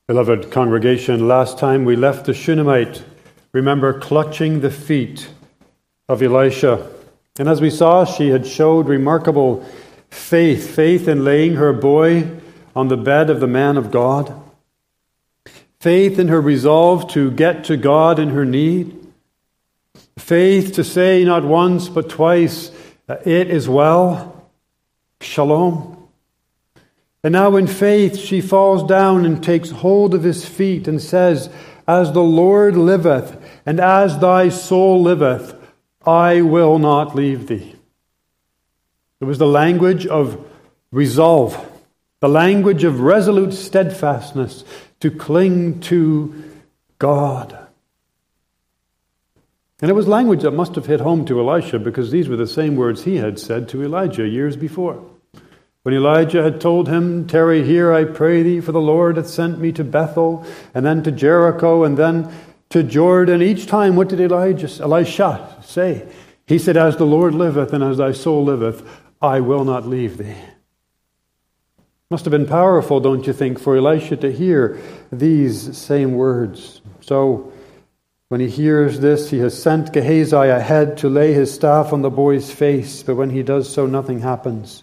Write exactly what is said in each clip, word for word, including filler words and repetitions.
Beloved congregation, last time we left the Shunammite, remember, clutching the feet of Elisha. And as we saw, she had showed remarkable faith, faith in laying her boy on the bed of the man of God, faith in her resolve to get to God in her need, faith to say not once but twice, "It is well, shalom." And now in faith she falls down and takes hold of his feet and says, "As the Lord liveth, and as thy soul liveth, I will not leave thee." It was the language of resolve, the language of resolute steadfastness to cling to God. And it was language that must have hit home to Elisha, because these were the same words he had said to Elijah years before. When Elijah had told him, "Tarry here, I pray thee, for the Lord hath sent me to Bethel, and then to Jericho, and then to Jordan." Each time, what did Elijah, Elisha say? He said, "As the Lord liveth, and as thy soul liveth, I will not leave thee." Must have been powerful, don't you think, for Elisha to hear these same words. So, when he hears this, he has sent Gehazi ahead to lay his staff on the boy's face, but when he does so, nothing happens.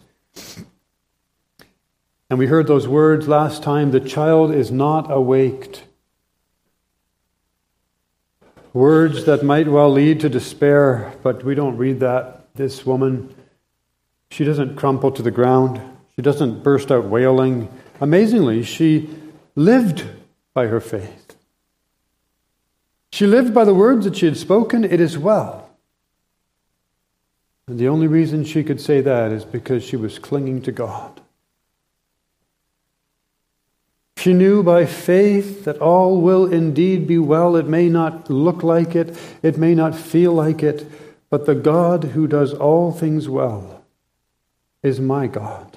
And we heard those words last time, "The child is not awaked." Words that might well lead to despair, but we don't read that. This woman, she doesn't crumple to the ground. She doesn't burst out wailing. Amazingly, she lived by her faith. She lived by the words that she had spoken, "It is well." And the only reason she could say that is because she was clinging to God. She knew by faith that all will indeed be well. It may not look like it, it may not feel like it, but the God who does all things well is my God.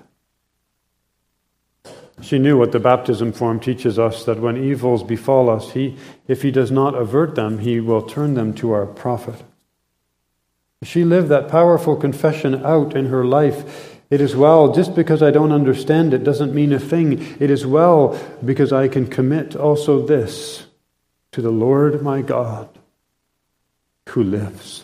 She knew what the baptism form teaches us, that when evils befall us, he, if he does not avert them, he will turn them to our profit. She lived that powerful confession out in her life. It is well. Just because I don't understand it doesn't mean a thing. It is well because I can commit also this to the Lord my God who lives.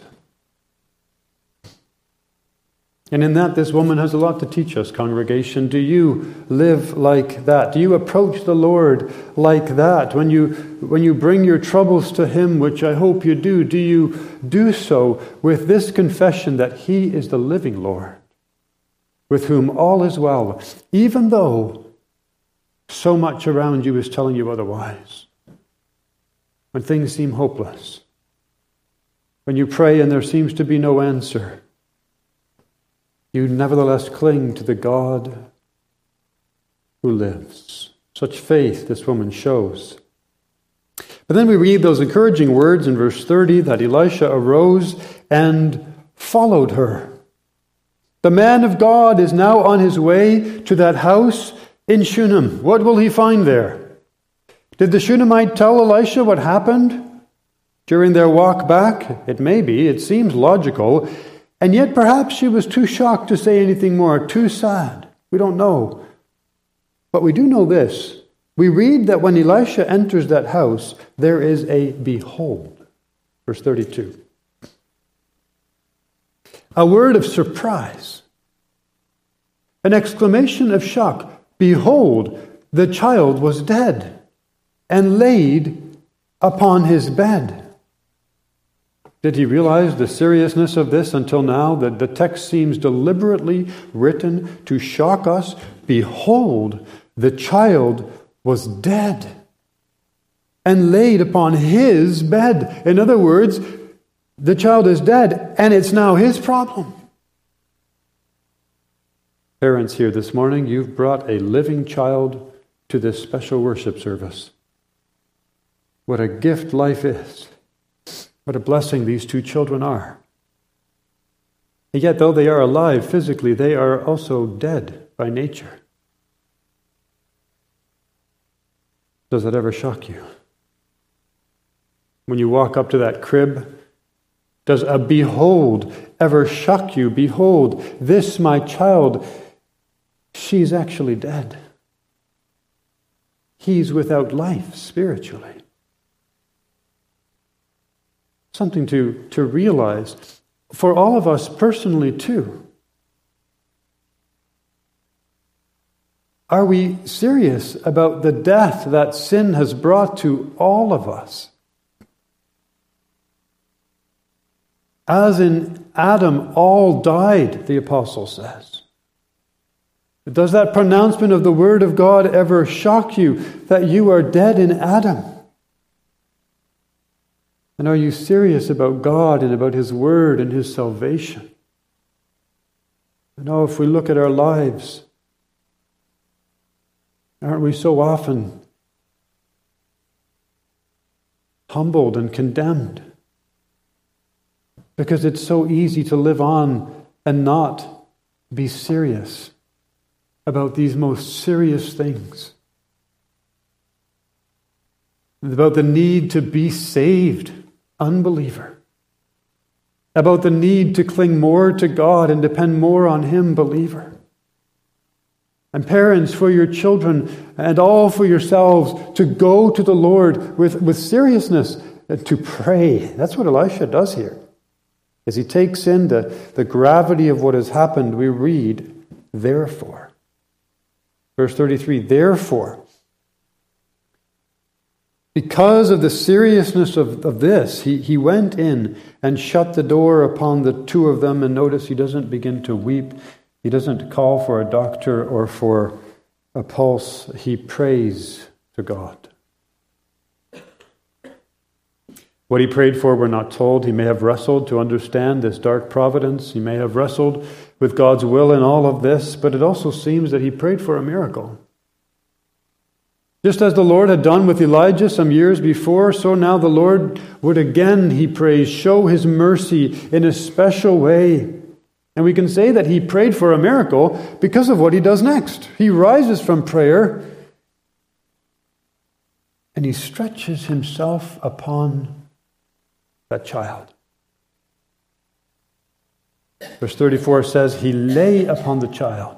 And in that, this woman has a lot to teach us, congregation. Do you live like that? Do you approach the Lord like that? When you, when you bring your troubles to Him, which I hope you do, do you do so with this confession that He is the living Lord, with whom all is well, even though so much around you is telling you otherwise? When things seem hopeless, when you pray and there seems to be no answer, you nevertheless cling to the God who lives. Such faith this woman shows. But then we read those encouraging words in verse thirty that Elisha arose and followed her. The man of God is now on his way to that house in Shunem. What will he find there? Did the Shunammite tell Elisha what happened during their walk back? It may be. It seems logical. And yet perhaps she was too shocked to say anything more, too sad. We don't know. But we do know this. We read that when Elisha enters that house, there is a behold. Verse thirty-two. A word of surprise. An exclamation of shock. Behold, the child was dead and laid upon his bed. Did he realize the seriousness of this until now? That the text seems deliberately written to shock us. Behold, the child was dead and laid upon his bed. In other words, the child is dead and it's now his problem. Parents here this morning, you've brought a living child to this special worship service. What a gift life is. What a blessing these two children are. And yet, though they are alive physically, they are also dead by nature. Does that ever shock you? When you walk up to that crib, does a behold ever shock you? Behold, this my child, she's actually dead. he's without life spiritually. Something to, to realize for all of us personally too. Are we serious about the death that sin has brought to all of us? As in Adam, all died, the apostle says. Does that pronouncement of the Word of God ever shock you, that you are dead in Adam? And are you serious about God and about His Word and His salvation? You know, if we look at our lives, aren't we so often humbled and condemned? Because it's so easy to live on and not be serious about these most serious things. About the need to be saved, unbeliever. About the need to cling more to God and depend more on Him, believer. And parents, for your children and all for yourselves, to go to the Lord with, with seriousness and to pray. That's what Elisha does here. As he takes in the, the gravity of what has happened, we read, therefore. Verse thirty-three, therefore, because of the seriousness of, of this, he, he went in and shut the door upon the two of them. And notice he doesn't begin to weep. He doesn't call for a doctor or for a pulse. He prays to God. What he prayed for, we're not told. He may have wrestled to understand this dark providence. He may have wrestled with God's will in all of this, but it also seems that he prayed for a miracle. Just as the Lord had done with Elijah some years before, so now the Lord would again, he prays, show His mercy in a special way. And we can say that he prayed for a miracle because of what he does next. He rises from prayer and he stretches himself upon that child. Verse thirty-four says, he lay upon the child.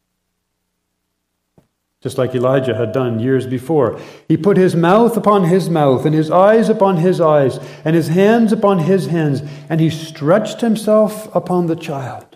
Just like Elijah had done years before. He put his mouth upon his mouth, and his eyes upon his eyes, and his hands upon his hands, and he stretched himself upon the child.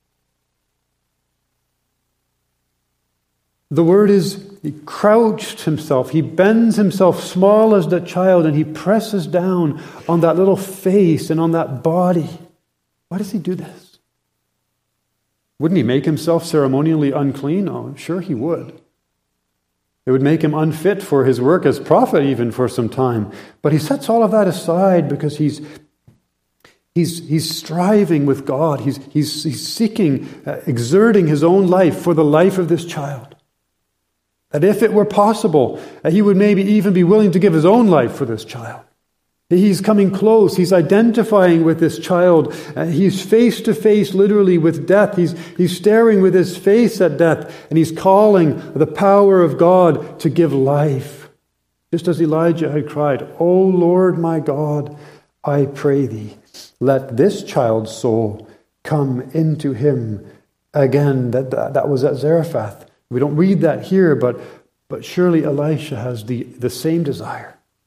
The word is, he crouched himself. He bends himself small as the child, and he presses down on that little face and on that body. Why does he do this? Wouldn't he make himself ceremonially unclean? Oh, I'm sure he would. It would make him unfit for his work as prophet even for some time. But he sets all of that aside because he's he's he's striving with God. He's he's, he's seeking, uh, exerting his own life for the life of this child. That if it were possible, uh, he would maybe even be willing to give his own life for this child. He's coming close. He's identifying with this child. Uh, he's face to face, literally, with death. He's, he's staring with his face at death, and he's calling the power of God to give life. Just as Elijah had cried, "O Lord my God, I pray thee, let this child's soul come into him." Again, that, that, that was at Zarephath. We don't read that here, but, but surely Elisha has the, the same desire.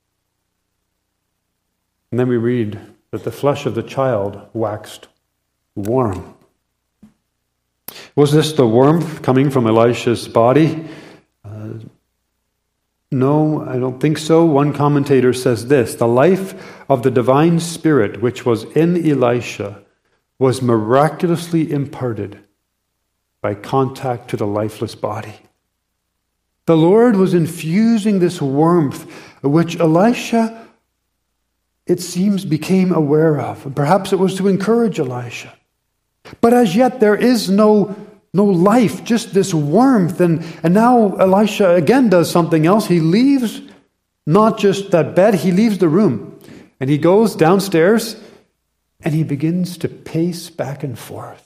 And then we read that the flesh of the child waxed warm. Was this the warmth coming from Elisha's body? Uh, no, I don't think so. One commentator says this: the life of the divine spirit which was in Elisha was miraculously imparted by contact to the lifeless body. The Lord was infusing this warmth which Elisha, it seems, became aware of. Perhaps it was to encourage Elisha. But as yet there is no, no life, just this warmth. And, and now Elisha again does something else. He leaves not just that bed, he leaves the room. And he goes downstairs and he begins to pace back and forth.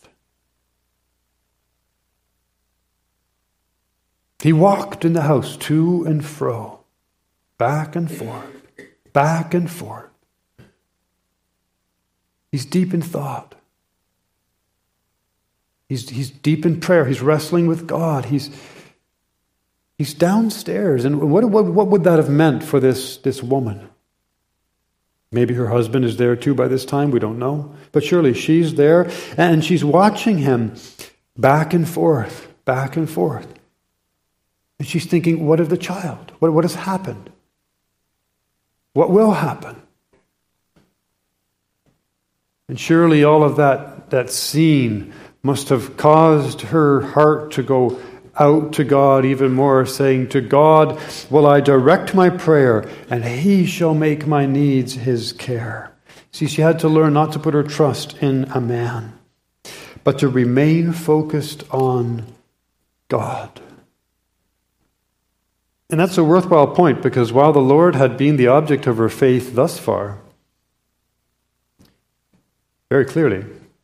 He walked in the house to and fro, back and forth, back and forth. He's deep in thought. He's, he's deep in prayer. He's wrestling with God. He's, He's downstairs. And what, what, what would that have meant for this, this woman? Maybe her husband is there too by this time. We don't know. But surely she's there and she's watching him back and forth, back and forth. And she's thinking, what of the child? What, what has happened? What will happen? And surely all of that, that scene must have caused her heart to go out to God even more, saying, to God will I direct my prayer, and he shall make my needs his care. See, she had to learn not to put her trust in a man, but to remain focused on God. And that's a worthwhile point, because while the Lord had been the object of her faith thus far, very clearly,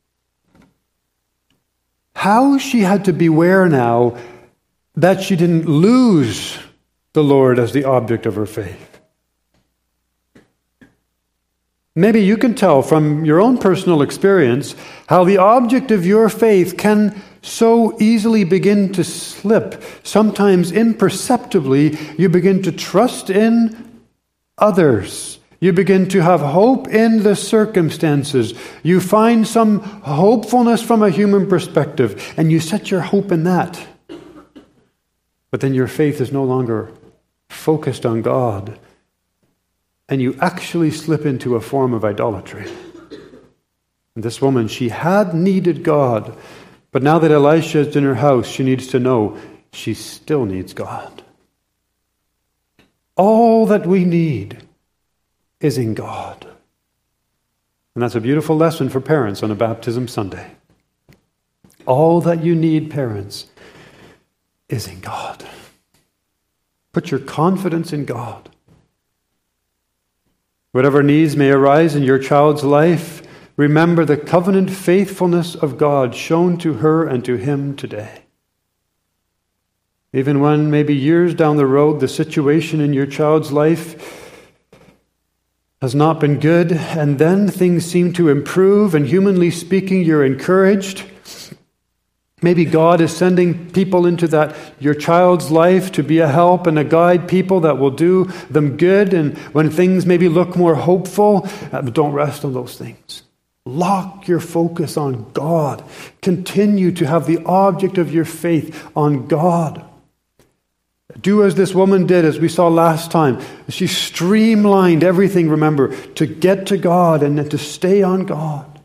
how she had to beware now that she didn't lose the Lord as the object of her faith. Maybe you can tell from your own personal experience how the object of your faith can so easily begin to slip. Sometimes imperceptibly, you begin to trust in others. You begin to have hope in the circumstances. You find some hopefulness from a human perspective, and you set your hope in that. But then your faith is no longer focused on God, and you actually slip into a form of idolatry. And this woman, she had needed God, but now that Elisha is in her house, she needs to know she still needs God. All that we need is in God. And that's a beautiful lesson for parents on a baptism Sunday. All that you need, parents, is in God. Put your confidence in God. Whatever needs may arise in your child's life, remember the covenant faithfulness of God shown to her and to him today. Even when maybe years down the road the situation in your child's life has not been good, and then things seem to improve, and humanly speaking, you're encouraged. Maybe God is sending people into that your child's life to be a help and a guide, people that will do them good, and when things maybe look more hopeful, uh, don't rest on those things. Lock your focus on God. Continue to have the object of your faith on God. Do as this woman did, as we saw last time. She streamlined everything, remember, to get to God and then to stay on God.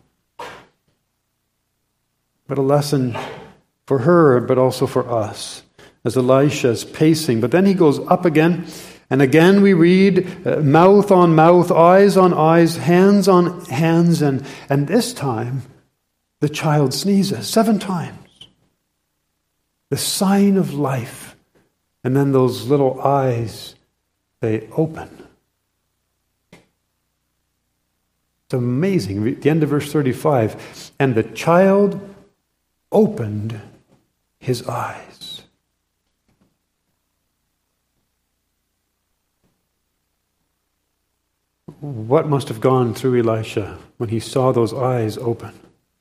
But a lesson for her, but also for us, as Elisha is pacing. But then he goes up again, and again we read uh, mouth on mouth, eyes on eyes, hands on hands, and, and this time the child sneezes seven times. The sign of life. And then those little eyes, they open. It's amazing. At the end of verse thirty-five, and the child opened his eyes. What must have gone through Elisha when he saw those eyes open?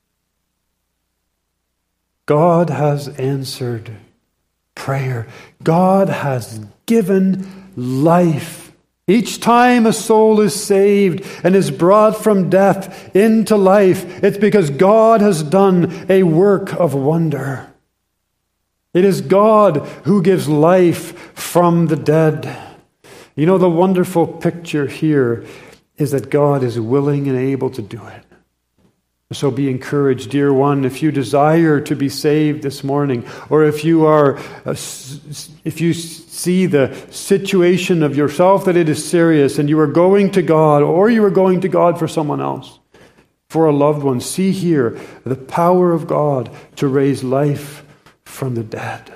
God has answered prayer. God has given life. Each time a soul is saved and is brought from death into life, it's because God has done a work of wonder. It is God who gives life from the dead. You know, the wonderful picture here is that God is willing and able to do it. So be encouraged, dear one, if you desire to be saved this morning, or if you are, uh, if you see the situation of yourself that it is serious and you are going to God, or you are going to God for someone else, for a loved one, see here the power of God to raise life from the dead.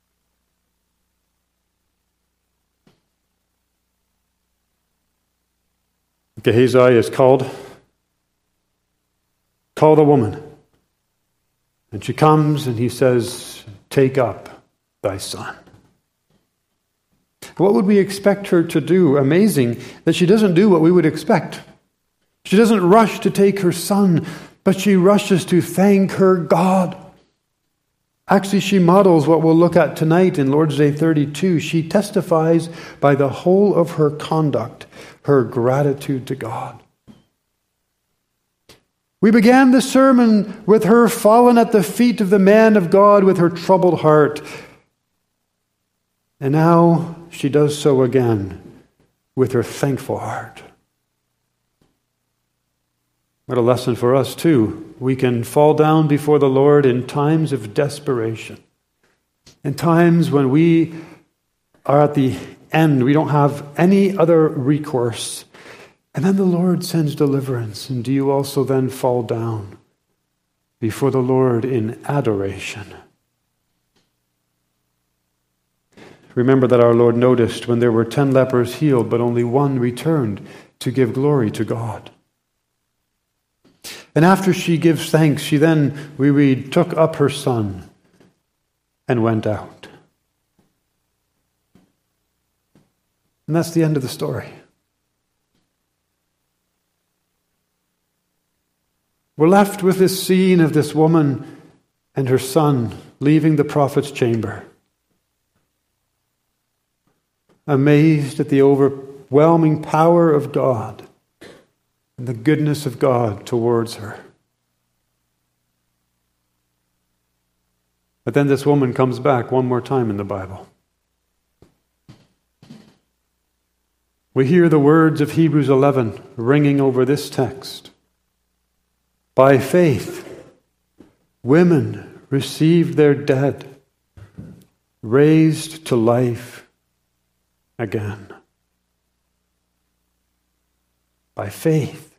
Gehazi is called. Call the woman. And she comes and he says, take up thy son. What would we expect her to do? Amazing that she doesn't do what we would expect. She doesn't rush to take her son, but she rushes to thank her God. Actually, she models what we'll look at tonight in Lord's Day thirty-two. She testifies by the whole of her conduct, her gratitude to God. We began the sermon with her fallen at the feet of the man of God with her troubled heart. And now she does so again with her thankful heart. What a lesson for us, too. We can fall down before the Lord in times of desperation, in times when we are at the end, we don't have any other recourse. And then the Lord sends deliverance. And do you also then fall down before the Lord in adoration? Remember that our Lord noticed when there were ten lepers healed, but only one returned to give glory to God. And after she gives thanks, she then, we read, took up her son and went out. And that's the end of the story. We're left with this scene of this woman and her son leaving the prophet's chamber, amazed at the overwhelming power of God and the goodness of God towards her. But then this woman comes back one more time in the Bible. We hear the words of Hebrews eleven ringing over this text. By faith, women received their dead, raised to life again. By faith,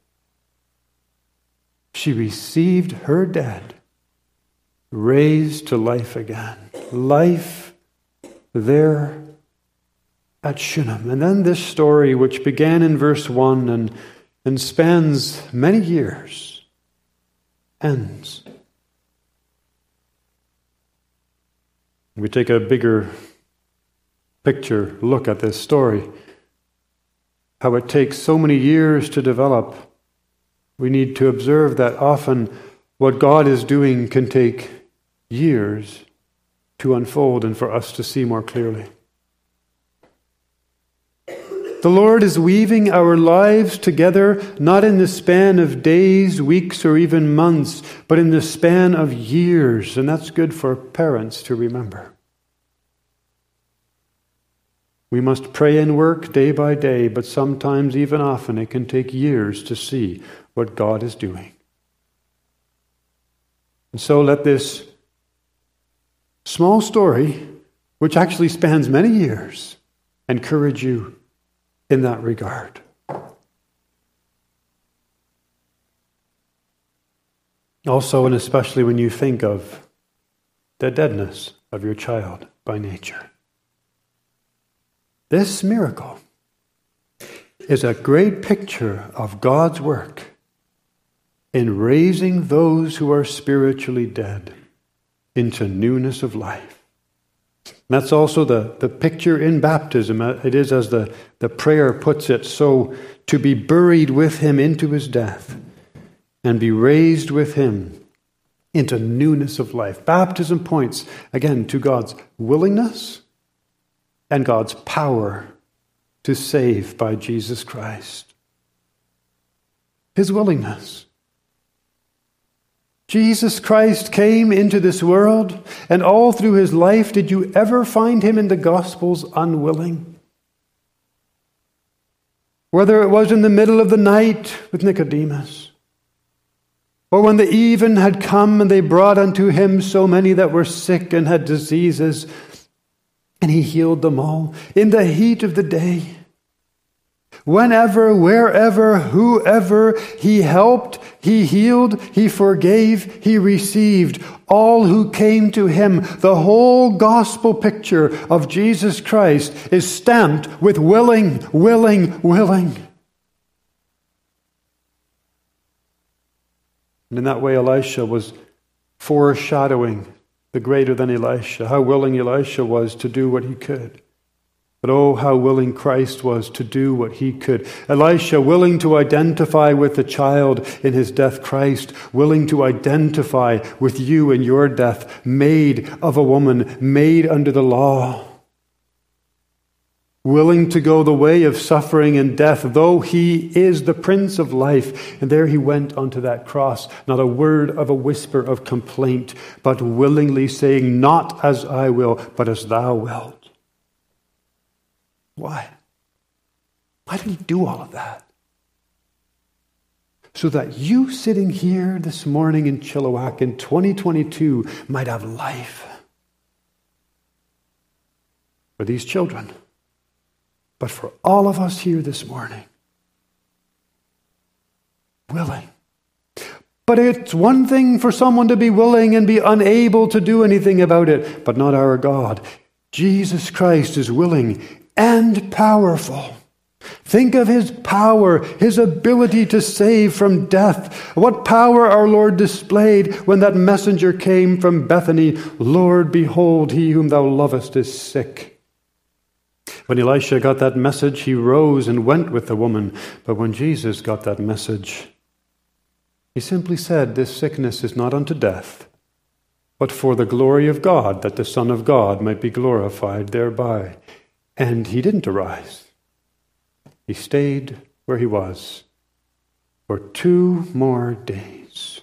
she received her dead, raised to life again. Life there at Shunem. And then this story, which began in verse one and, and spans many years, ends. We take a bigger picture look at this story, how it takes so many years to develop. We need to observe that often what God is doing can take years to unfold and for us to see more clearly. The Lord is weaving our lives together, not in the span of days, weeks, or even months, but in the span of years. And that's good for parents to remember. We must pray and work day by day, but sometimes, even often, it can take years to see what God is doing. And so let this small story, which actually spans many years, encourage you in that regard. Also, and especially when you think of the deadness of your child by nature. This miracle is a great picture of God's work in raising those who are spiritually dead into newness of life. And that's also the, the picture in baptism. It is, as the, the prayer puts it, so to be buried with him into his death and be raised with him into newness of life. Baptism points, again, to God's willingness and God's power to save by Jesus Christ. His willingness. Jesus Christ came into this world, and all through his life, did you ever find him in the Gospels unwilling? Whether it was in the middle of the night with Nicodemus, or when the even had come and they brought unto him so many that were sick and had diseases, and he healed them all in the heat of the day. Whenever, wherever, whoever he helped, he healed, he forgave, he received all who came to him. The whole gospel picture of Jesus Christ is stamped with willing, willing, willing. And in that way, Elisha was foreshadowing the greater than Elisha, how willing Elisha was to do what he could. But oh, how willing Christ was to do what he could. Elisha, willing to identify with the child in his death. Christ, willing to identify with you in your death, made of a woman, made under the law. Willing to go the way of suffering and death, though he is the Prince of Life. And there he went onto that cross, not a word of a whisper of complaint, but willingly saying, not as I will, but as thou wilt. Why? Why did he do all of that? So that you sitting here this morning in Chilliwack in twenty twenty-two might have life. For these children. But for all of us here this morning, willing. But it's one thing for someone to be willing and be unable to do anything about it, but not our God. Jesus Christ is willing and powerful. Think of his power, his ability to save from death. What power our Lord displayed when that messenger came from Bethany. Lord, behold, he whom thou lovest is sick. When Elisha got that message, he rose and went with the woman. But when Jesus got that message, he simply said, this sickness is not unto death, but for the glory of God, that the Son of God might be glorified thereby. And he didn't arise. He stayed where he was for two more days.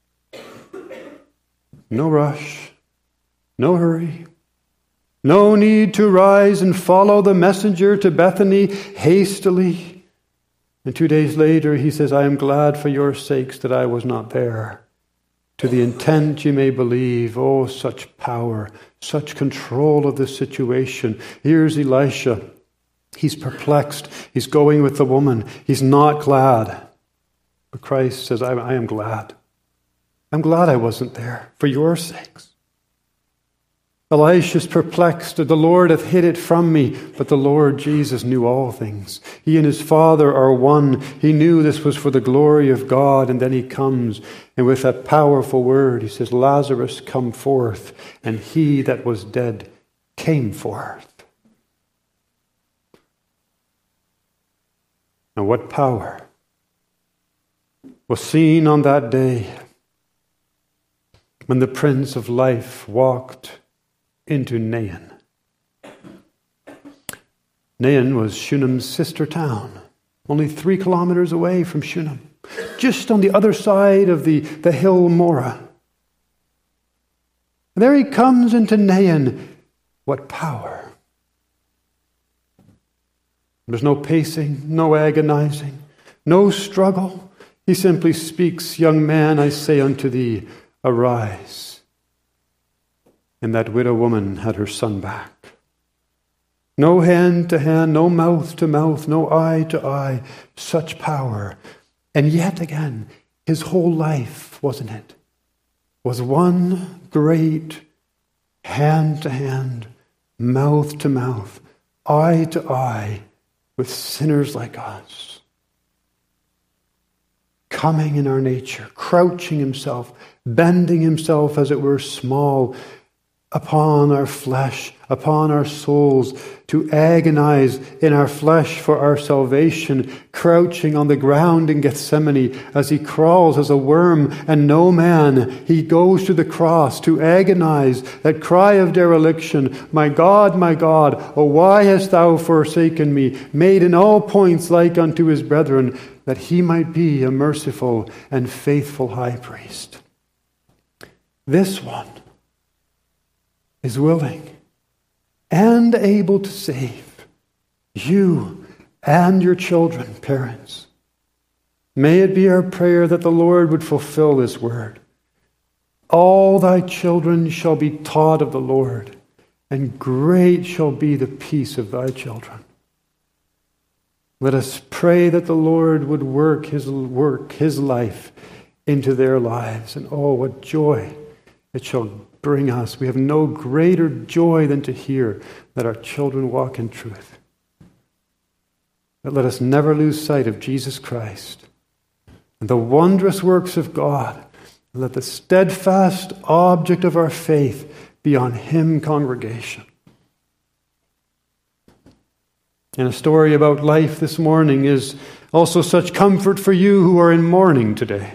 No rush, no hurry. No need to rise and follow the messenger to Bethany hastily. And two days later he says, I am glad for your sakes that I was not there. To the intent you may believe. Oh, such power, such control of the situation. Here's Elisha. He's perplexed. He's going with the woman. He's not glad. But Christ says, I, I am glad. I'm glad I wasn't there for your sakes. Elisha's perplexed. The Lord hath hid it from me. But the Lord Jesus knew all things. He and his Father are one. He knew this was for the glory of God. And then he comes, and with that powerful word, he says, Lazarus, come forth. And he that was dead came forth. And what power was seen on that day when the Prince of Life walked into Nain. Nain was Shunam's sister town, only three kilometers away from Shunam, just on the other side of the, the hill Morah. And there he comes into Nain. What power! There's no pacing, no agonizing, no struggle. He simply speaks, young man, I say unto thee, arise. And that widow woman had her son back. No hand to hand, no mouth to mouth, no eye to eye. Such power. And yet again, his whole life, wasn't it, was one great hand to hand, mouth to mouth, eye to eye with sinners like us. Coming in our nature, crouching himself, bending himself as it were small, upon our flesh, upon our souls, to agonize in our flesh for our salvation, crouching on the ground in Gethsemane as he crawls as a worm and no man. He goes to the cross to agonize, that cry of dereliction, my God, my God, oh why hast thou forsaken me? Made in all points like unto his brethren, that he might be a merciful and faithful high priest. This one is willing and able to save you and your children, parents. May it be our prayer that the Lord would fulfill this word. All thy children shall be taught of the Lord, and great shall be the peace of thy children. Let us pray that the Lord would work his work, his life into their lives. And oh, what joy it shall bring us. We have no greater joy than to hear that our children walk in truth. But let us never lose sight of Jesus Christ and the wondrous works of God. And let the steadfast object of our faith be on him, congregation. And a story about life this morning is also such comfort for you who are in mourning today.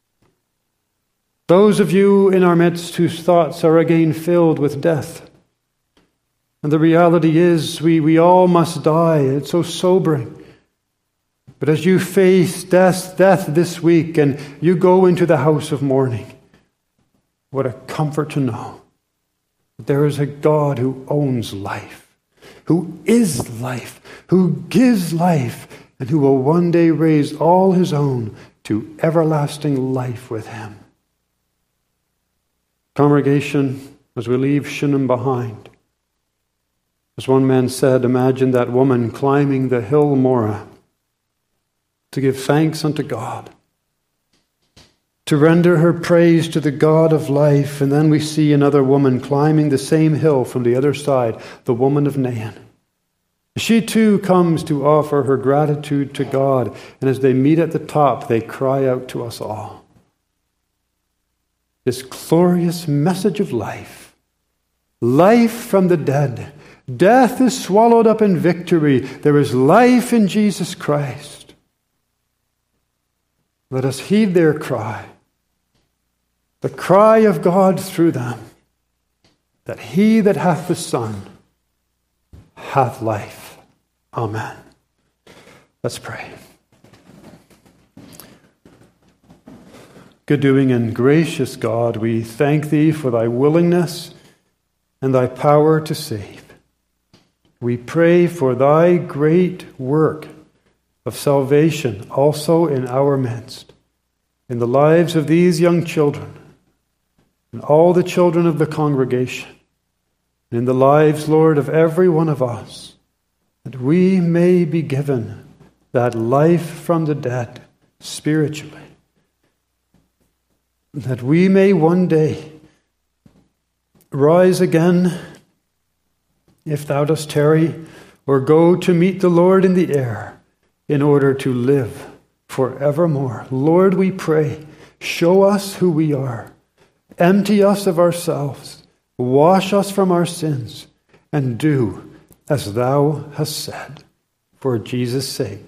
Those of you in our midst whose thoughts are again filled with death. And the reality is we, we all must die. It's so sobering. But as you face death, death this week and you go into the house of mourning, what a comfort to know that there is a God who owns life, who is life, who gives life, and who will one day raise all his own to everlasting life with him. Congregation, as we leave Shunem behind, as one man said, imagine that woman climbing the hill Morah to give thanks unto God, to render her praise to the God of life. And then we see another woman climbing the same hill from the other side, the woman of Nain. She too comes to offer her gratitude to God, and as they meet at the top, they cry out to us all. This glorious message of life, life from the dead. Death is swallowed up in victory. There is life in Jesus Christ. Let us heed their cry, the cry of God through them, that he that hath the Son hath life. Amen. Let's pray. Good doing and gracious God, we thank thee for thy willingness and thy power to save. We pray for thy great work of salvation also in our midst, in the lives of these young children, and all the children of the congregation, and in the lives, Lord, of every one of us, that we may be given that life from the dead spiritually, that we may one day rise again, if thou dost tarry, or go to meet the Lord in the air, in order to live forevermore. Lord, we pray, show us who we are. Empty us of ourselves. Wash us from our sins. And do as thou hast said, for Jesus' sake.